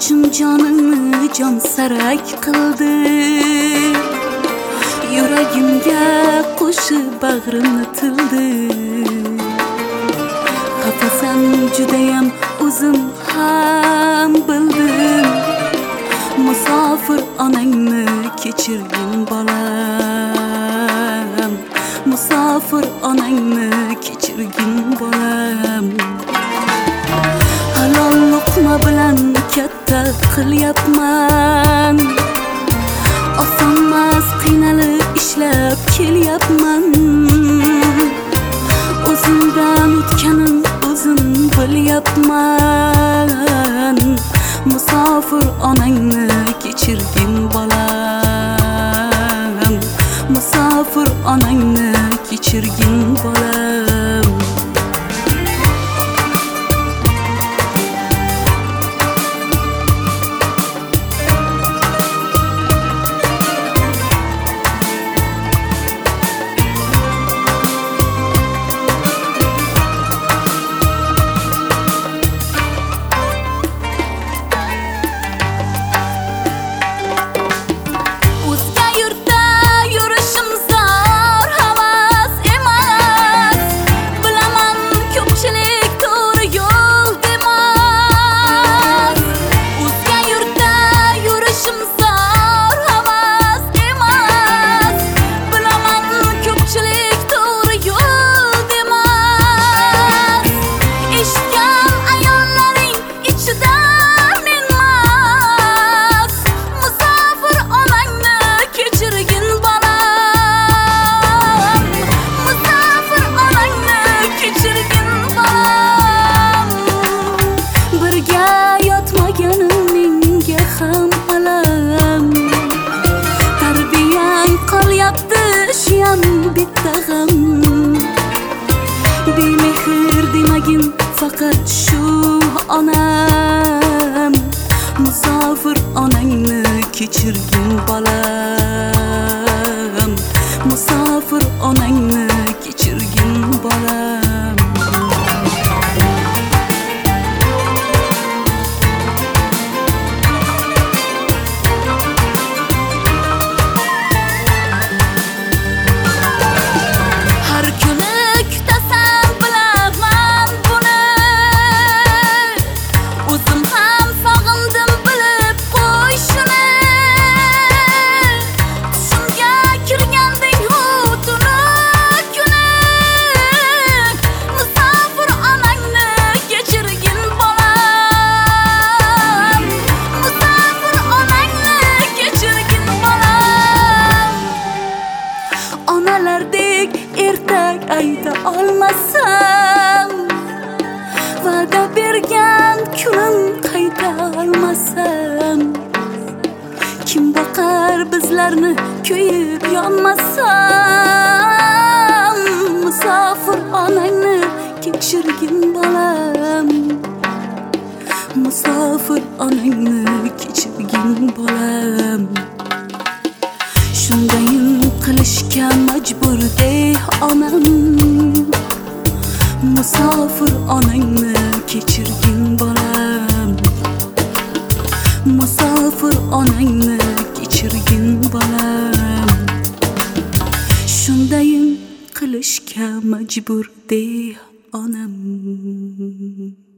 uchun jonimni jonsarak qildi. Yuragimga qo'shib bag'rimni tildi. Xafasan judayam o'zim ham bildim. Musofir onangni kechirgin bolam. Musofir onangni kechirgin bolam. Halol luqma bilan katta qilyapman. Osonmas qiynalib ishlab kelyapman. O'zimdan o'tganim o'zim bilyapman. Musofir onangni kechirgin bolam. Musofir onangni kechirgin bolam. Bemehr demagin faqat shu onam. Musofir onangni kechirgin bolam. Musofir onangni kechirgin bolam. Onalardek ertak ayta olmasam, va'da bergan kunim qayta olmasam, kim boqar bizlarni kuyib yonmasam. Musofir onangni kechirgin bolam. Musofir onangni kechirgin bolam. Shundayin qilishga majbur dey onam. Musofir onangni kechirgin bolam. Musofir onangni kechirgin bolam. Shundayin qilishga majbur dey onam.